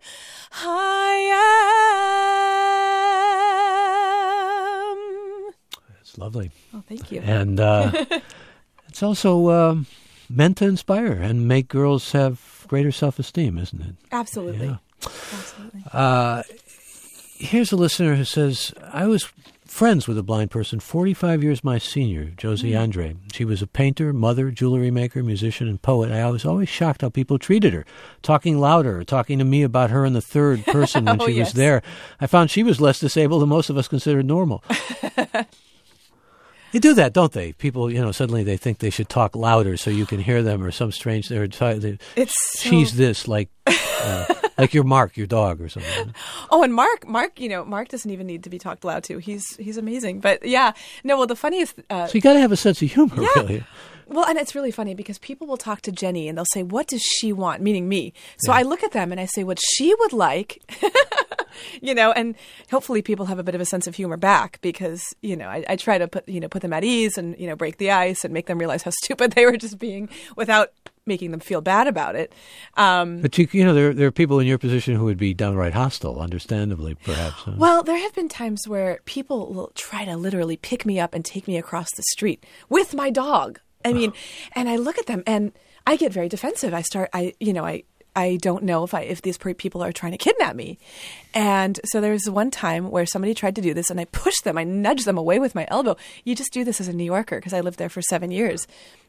S3: I am.
S2: It's lovely.
S3: Oh, thank you.
S2: And uh, it's also um, meant to inspire and make girls have greater self-esteem, isn't it?
S3: Absolutely.
S2: Yeah.
S3: Absolutely.
S2: Uh, here's a listener who says, I was friends with a blind person, forty-five years my senior, Josie mm. Andre. She was a painter, mother, jewelry maker, musician, and poet. I was always shocked how people treated her, talking louder, talking to me about her in the third person when
S3: oh,
S2: she
S3: yes.
S2: was there. I found she was less disabled than most of us considered normal. They do that, don't they? People, you know, suddenly they think they should talk louder so you can hear them, or some strange. They're they,
S3: it's
S2: she's
S3: so...
S2: this like, uh, like your Mark, your dog, or something.
S3: Oh, and Mark, Mark, you know, Mark doesn't even need to be talked loud to. He's he's amazing. But yeah, no. Well, the funniest. Uh,
S2: so you got to have a sense of humor,
S3: yeah.
S2: really.
S3: Well, and it's really funny because people will talk to Jenny and they'll say, "What does she want?" Meaning me. So
S2: yeah.
S3: I look at them and I say, "What she would like." You know, and hopefully people have a bit of a sense of humor back because, you know, I, I try to put, you know, put them at ease and, you know, break the ice and make them realize how stupid they were just being without making them feel bad about it. Um,
S2: but, you, you know, there, there are people in your position who would be downright hostile, understandably, perhaps. Huh?
S3: Well, there have been times where people will try to literally pick me up and take me across the street with my dog. I mean, oh. and I look at them and I get very defensive. I start, I, you know, I, I don't know if I if these people are trying to kidnap me. And so there was one time where somebody tried to do this and I pushed them. I nudged them away with my elbow. You just do this as a New Yorker because I lived there for seven years.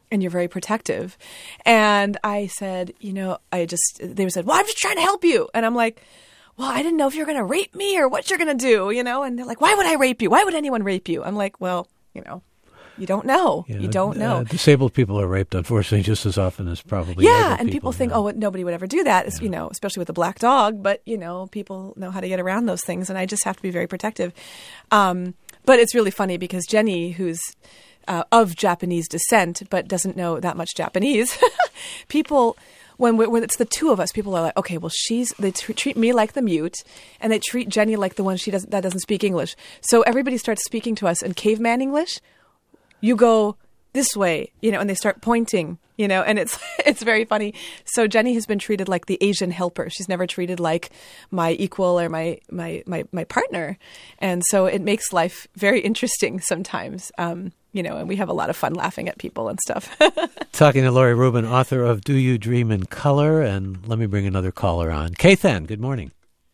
S3: and you're very protective. And I said, you know, I just, they said, well, I'm just trying to help you. And I'm like, well, I didn't know if you're going to rape me or what you're going to do, you know? And they're like, why would I rape you? Why would anyone rape you? I'm like, well, you know, you don't know. You, know, you don't know.
S2: Uh, disabled people are raped, unfortunately, just as often as probably
S3: yeah,
S2: able
S3: and people,
S2: people
S3: think,
S2: know.
S3: oh, nobody would ever do that, yeah. you know, especially with a black dog. But, you know, people know how to get around those things, and I just have to be very protective. Um, but it's really funny because Jenny, who's uh, of Japanese descent but doesn't know that much Japanese, people... When, we, when it's the two of us, people are like, okay, well, she's they t- treat me like the mute, and they treat Jenny like the one she doesn't that doesn't speak English. So everybody starts speaking to us in caveman English. You go this way, you know, and they start pointing, you know, and it's it's very funny. So Jenny has been treated like the Asian helper. She's never treated like my equal or my my my, my partner, and so it makes life very interesting sometimes. Um, You know, and we have a lot of fun laughing at people and stuff.
S2: Talking to Laurie Rubin, author of Do You Dream in Color? And let me bring another caller on. Keithan, good morning.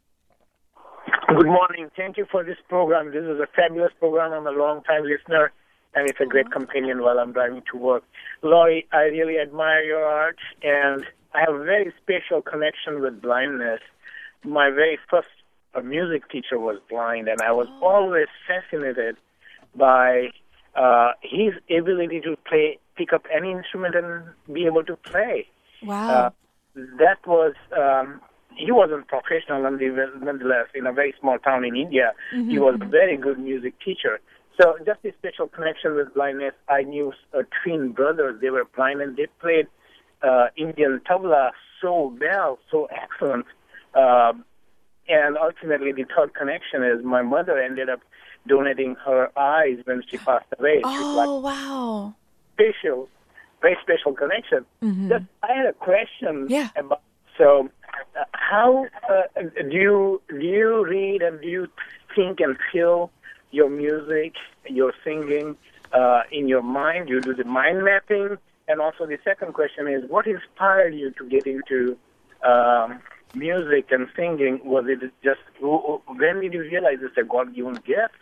S6: Good morning. Thank you for this program. This is a fabulous program. I'm a long-time listener, and it's a great companion while I'm driving to work. Laurie, I really admire your art, and I have a very special connection with blindness. My very first uh, music teacher was blind, and I was always fascinated by... Uh, his ability to play, pick up any instrument and be able to play.
S3: Wow.
S6: Uh, that was, um, he wasn't professional nonetheless in a very small town in India. Mm-hmm. He was a very good music teacher. So just a special connection with blindness. I knew uh, twin brothers. They were blind and they played uh, Indian tabla so well, so excellent. Uh, and ultimately the third connection is my mother ended up donating her eyes when she passed away.
S3: Oh,
S6: like
S3: wow.
S6: Special, very special connection.
S3: Mm-hmm.
S6: Just, I had a question
S3: yeah.
S6: about, so uh, how uh, do you do you read and do you think and feel your music, your singing uh, in your mind? You do the mind mapping? And also the second question is, what inspired you to get into um, music and singing? Was it just, when did you realize it's a God-given gift?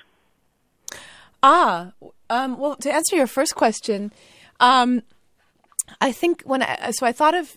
S3: Ah, um, well, to answer your first question, um, I think when I, so I thought of,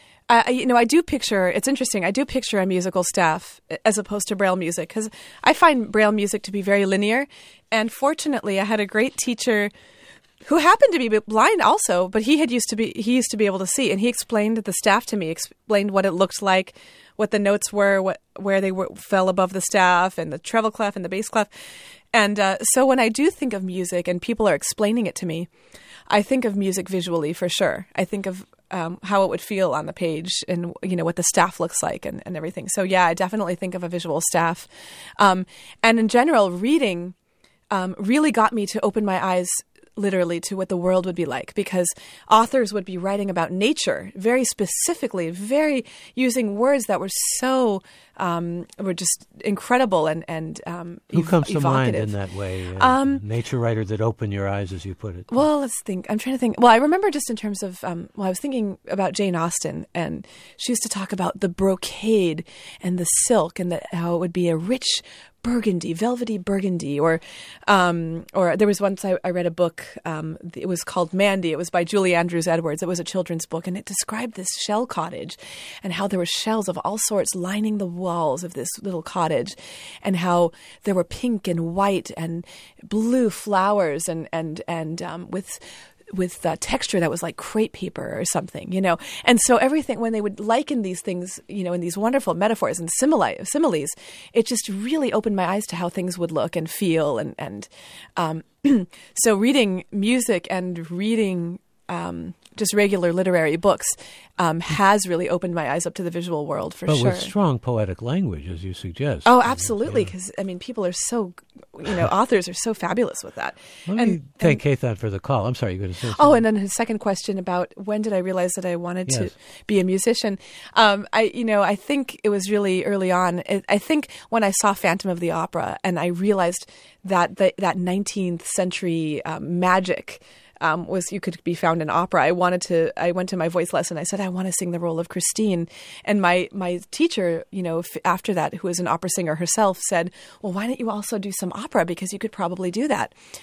S3: I, you know, I do picture, it's interesting, I do picture a musical staff as opposed to Braille music, because I find Braille music to be very linear, and fortunately I had a great teacher who happened to be blind also, but he had used to be, he used to be able to see, and he explained the staff to me, explained what it looked like, what the notes were, what where they were, fell above the staff, and the treble clef and the bass clef. And uh, so when I do think of music and people are explaining it to me, I think of music visually for sure. I think of um, how it would feel on the page and, you know, what the staff looks like and, and everything. So, yeah, I definitely think of a visual staff. Um, and in general, reading um, really got me to open my eyes literally to what the world would be like, because authors would be writing about nature very specifically, very using words that were so um, were just incredible and and um,
S2: who
S3: ev-
S2: comes to mind
S3: evocative.
S2: in that way? Uh,
S3: um,
S2: nature writer that opened your eyes, as you put it.
S3: Well, let's think. I'm trying to think. Well, I remember just in terms of um, well, I was thinking about Jane Austen, and she used to talk about the brocade and the silk, and the, how it would be a rich burgundy, velvety burgundy, or um, or there was once I, I read a book. Um, it was called Mandy. It was by Julie Andrews Edwards. It was a children's book, and it described this shell cottage, and how there were shells of all sorts lining the walls of this little cottage, and how there were pink and white and blue flowers, and and and um, with. with uh, texture that was like crepe paper or something, you know. And so everything, when they would liken these things, you know, in these wonderful metaphors and simile, similes, it just really opened my eyes to how things would look and feel. And, and um, so reading music and reading um, just regular literary books um, has really opened my eyes up to the visual world, for
S2: but
S3: sure.
S2: But with strong poetic language, as you suggest.
S3: Oh, absolutely, because, yeah. I mean, people are so, you know, authors are so fabulous with that.
S2: Let
S3: and,
S2: me thank Keithan for the call. I'm sorry, you're going to say something.
S3: Oh, and then his second question about when did I realize that I wanted yes. to be a musician? Um, I, you know, I think it was really early on. It, I think when I saw Phantom of the Opera and I realized that the, that nineteenth century um, magic Um, was you could be found in opera. I wanted to. I went to my voice lesson. I said I want to sing the role of Christine, and my my teacher, you know, f- after that, who was an opera singer herself, said, "Well, why don't you also do some opera, because you could probably do that."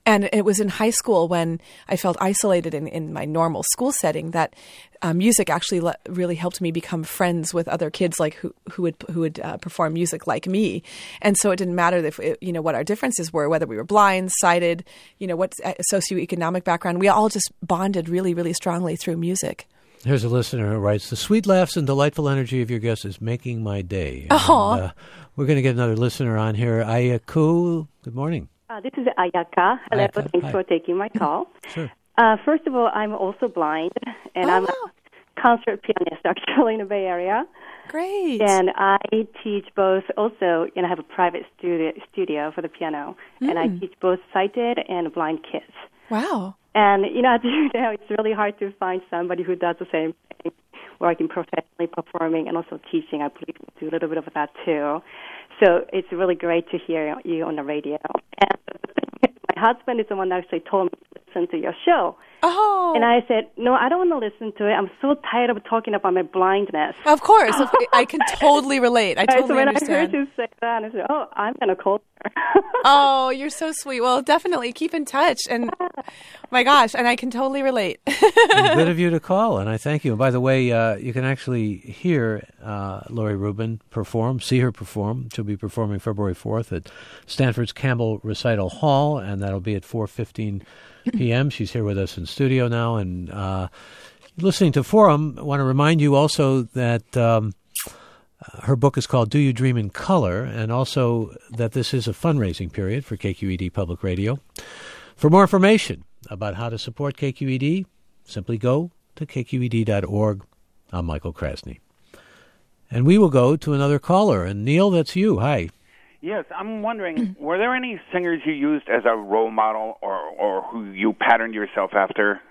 S3: And it was in high school when I felt isolated in, in my normal school setting that uh, music actually le- really helped me become friends with other kids like who who would who would uh, perform music like me. And so it didn't matter if it, you know what our differences were, whether we were blind, sighted, you know what socioeconomic background. We all just bonded really, really strongly through music.
S2: Here's a listener who writes, "The sweet laughs and delightful energy of your guests is making my day."
S3: Aw.
S2: And, uh, we're going to get another listener on here. Ayaku, good morning.
S7: Uh, this is Ayaka. Hello,
S2: Ayaka.
S7: thanks
S2: Hi.
S7: for taking my call.
S2: Sure.
S7: Uh, first of all, I'm also blind, and
S3: Oh,
S7: I'm
S3: wow.
S7: a concert pianist actually in the Bay Area.
S3: Great.
S7: And I teach both also, and I have a private studio, studio for the piano, and I teach both sighted and blind kids.
S3: Wow.
S7: And, you know, as you know, it's really hard to find somebody who does the same thing, working professionally, performing, and also teaching. I believe you do a little bit of that, too. So it's really great to hear you on the radio. And the thing is, my husband is the one that actually told me to listen to your show.
S3: Oh.
S7: And I said, no, I don't want to listen to it. I'm so tired of talking about my blindness.
S3: Of course. I can totally relate. I
S7: Right,
S3: totally
S7: so when
S3: understand.
S7: I heard you say that, I said, oh, I'm going to call her.
S3: Oh, you're so sweet. Well, definitely keep in touch. And my gosh, and I can totally relate.
S2: Good of you to call, and I thank you. And by the way, uh, you can actually hear uh, Laurie Rubin perform, see her perform. She'll be performing February fourth at Stanford's Campbell Recital Hall, and that'll be at four fifteen p.m. She's here with us in studio now, and uh, listening to Forum, I want to remind you also that um, her book is called Do You Dream in Color, and also that this is a fundraising period for K Q E D Public Radio. For more information about how to support K Q E D, simply go to k q e d dot org. I'm Michael Krasny. And we will go to another caller. And Neil, that's you. Hi.
S8: Yes, I'm wondering, were there any singers you used as a role model or, or who you patterned yourself after?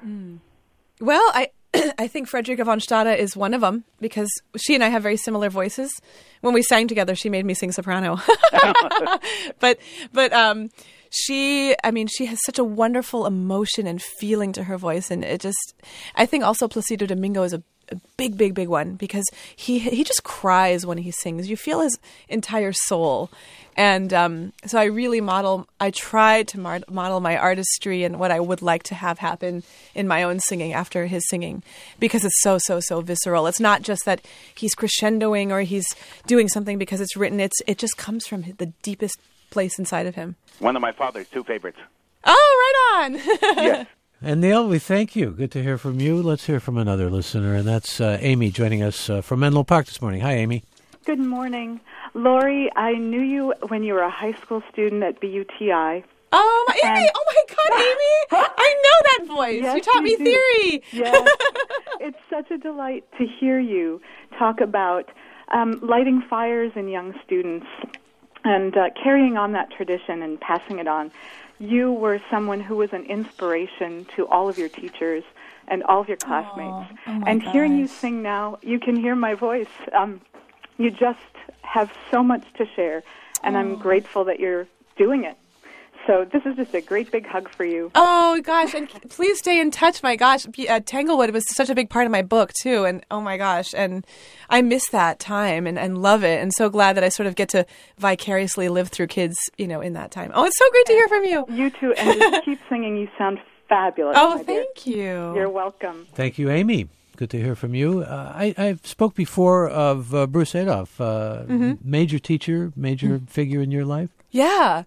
S3: Well, I I think Frederica von Stade is one of them because she and I have very similar voices. When we sang together, she made me sing soprano. but but um, she, I mean, she has such a wonderful emotion and feeling to her voice, and it just, I think also Placido Domingo is a a big, big, big one because he he just cries when he sings. You feel his entire soul. And um, so I really model, I try to mar- model my artistry and what I would like to have happen in my own singing after his singing because it's so, so, so visceral. It's not just that he's crescendoing or he's doing something because it's written. It's It just comes from the deepest place inside of him.
S8: One of my father's two favorites.
S3: Oh, right on.
S8: Yes.
S2: And Neil, we thank you. Good to hear from you. Let's hear from another listener, and that's uh, Amy joining us uh, from Menlo Park this morning. Hi, Amy.
S9: Good morning. Laurie, I knew you when you were a high school student at B U T I.
S3: Oh, my, Amy!
S9: And-
S3: Oh, my God, Amy! I know that voice.
S9: Yes,
S3: you taught me
S9: you do.
S3: theory.
S9: Yes. It's such a delight to hear you talk about um, lighting fires in young students and uh, carrying on that tradition and passing it on. You were someone who was an inspiration to all of your teachers and all of your classmates.
S3: Oh, my
S9: and hearing you
S3: gosh.
S9: sing now, you can hear my voice. Um, you just have so much to share, and I'm grateful that you're doing it. So this is just a great big hug for you.
S3: Oh, gosh. And please stay in touch. My gosh. Uh, Tanglewood was such a big part of my book, too. And oh, my gosh. And I miss that time and, and love it. And so glad that I sort of get to vicariously live through kids, you know, in that time. Oh, it's so great to hear from you.
S9: You too. And just keep singing. You sound fabulous.
S3: Oh,
S9: my dear.
S3: thank you.
S9: You're welcome.
S2: Thank you, Amy. Good to hear from you. Uh, I, I spoke before of uh, Bruce Adolph, uh,
S3: Mm-hmm.
S2: major teacher, major mm-hmm. figure in your life.
S3: Yeah.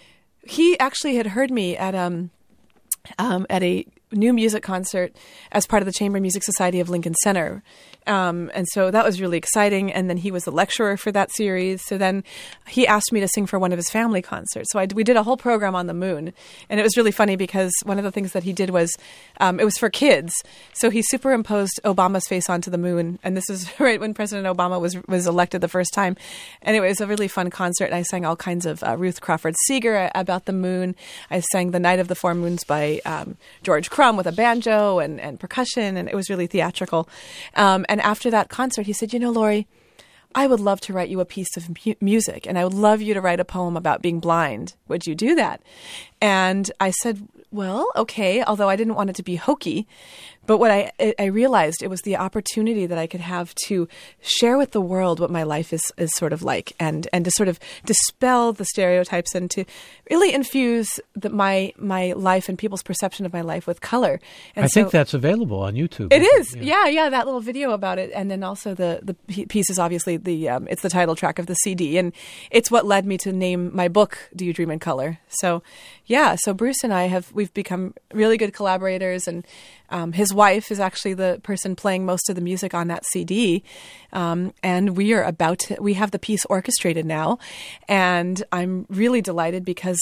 S3: He actually had heard me at um, um, at a new music concert as part of the Chamber Music Society of Lincoln Center. Um, and so that was really exciting. And then he was the lecturer for that series. So then he asked me to sing for one of his family concerts. So I, we did a whole program on the moon. And it was really funny because one of the things that he did was, um, it was for kids. So he superimposed Obama's face onto the moon. And this is right when President Obama was was elected the first time. And it was a really fun concert. I sang all kinds of uh, Ruth Crawford Seeger about the moon. I sang The Night of the Four Moons by um, George Crumb with a banjo and, and percussion. And it was really theatrical. Um, and after that concert, he said, you know, Laurie, I would love to write you a piece of mu- music, and I would love you to write a poem about being blind. Would you do that? And I said, well, okay, although I didn't want it to be hokey. But what I I realized, it was the opportunity that I could have to share with the world what my life is, is sort of like, and, and to sort of dispel the stereotypes and to really infuse the, my my life and people's perception of my life with color. And
S2: I
S3: so,
S2: think that's available on YouTube.
S3: It is,
S2: yeah.
S3: yeah, yeah. That little video about it, and then also the the piece is obviously the um, it's the title track of the C D, and it's what led me to name my book "Do You Dream in Color?" So, yeah. So Bruce and I have we've become really good collaborators, and um, his wife is actually the person playing most of the music on that C D, um, and we are about to, we have the piece orchestrated now, and I'm really delighted because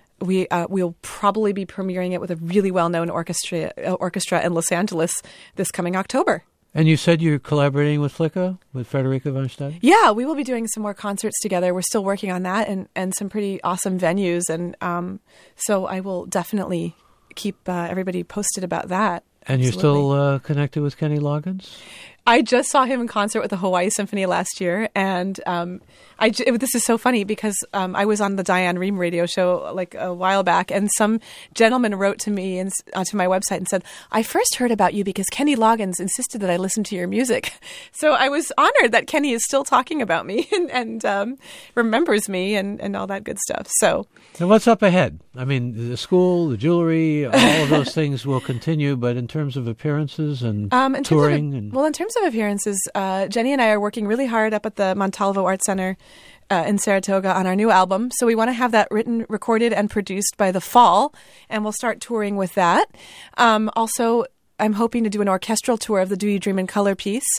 S3: we uh, we'll probably be premiering it with a really well-known orchestra uh, orchestra in Los Angeles this coming October.
S2: And you said you're collaborating with Flicka, with Frederica von Stade?
S3: Yeah, we will be doing some more concerts together. We're still working on that, and, and some pretty awesome venues, and um, so I will definitely keep uh, everybody posted about that.
S2: And you're
S3: Absolutely.
S2: still uh, connected with Kenny Loggins?
S3: I just saw him in concert with the Hawaii Symphony last year, and um, I j- this is so funny because um, I was on the Diane Rehm radio show like a while back, and some gentleman wrote to me and uh, to my website and said, "I first heard about you because Kenny Loggins insisted that I listen to your music." So I was honored that Kenny is still talking about me and, and um, remembers me and, and all that good stuff. So,
S2: and what's up ahead? I mean, the school, the jewelry, all of those things will continue, but in terms of appearances and
S3: um, in
S2: touring,
S3: terms of,
S2: and
S3: well, in terms of appearances, uh, Jenny and I are working really hard up at the Montalvo Art Center uh, in Saratoga on our new album. So we want to have that written, recorded, and produced by the fall, and we'll start touring with that. Um, also, I'm hoping to do an orchestral tour of the Do You Dream in Color piece.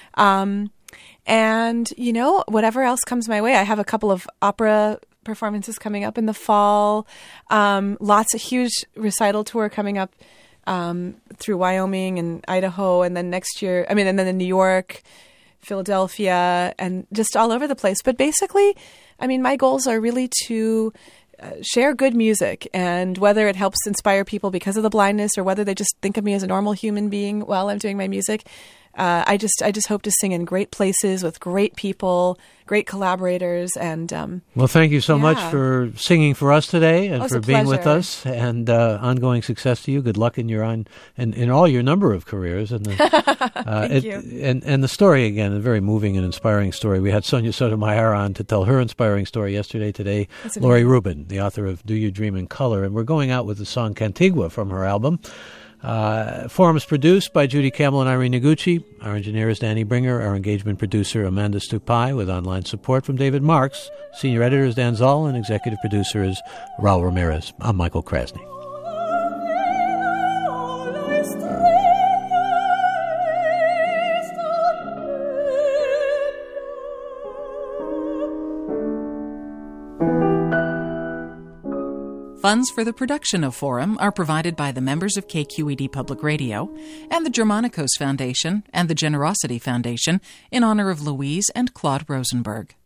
S3: Um, and, you know, whatever else comes my way. I have a couple of opera performances coming up in the fall. Um, lots of huge recital tour coming up Um, through Wyoming and Idaho, and then next year, I mean, and then in New York, Philadelphia, and just all over the place. But basically, I mean, my goals are really to uh, share good music, and whether it helps inspire people because of the blindness or whether they just think of me as a normal human being while I'm doing my music, uh, I just I just hope to sing in great places with great people, great collaborators, and um,
S2: well, thank you so
S3: yeah.
S2: much for singing for us today and
S3: oh,
S2: for
S3: a
S2: being with
S3: pleasure.
S2: us, and uh, ongoing success to you. Good luck in your on and in all your number of careers. And the, uh,
S3: Thank
S2: it,
S3: you.
S2: And and the story again, a very moving and inspiring story. We had Sonia Sotomayor on to tell her inspiring story yesterday. Today,
S3: That's
S2: Laurie
S3: amazing.
S2: Rubin, the author of Do You Dream in Color, and we're going out with the song Cantigua from her album. Uh, Forum is produced by Judy Campbell and Irene Noguchi. Our engineer is Danny Bringer. Our engagement producer, Amanda Stupai, with online support from David Marks. Senior editor is Dan Zoll, and executive producer is Raul Ramirez. I'm Michael Krasny.
S10: Funds for the production of Forum are provided by the members of K Q E D Public Radio and the Germanicos Foundation and the Generosity Foundation in honor of Louise and Claude Rosenberg.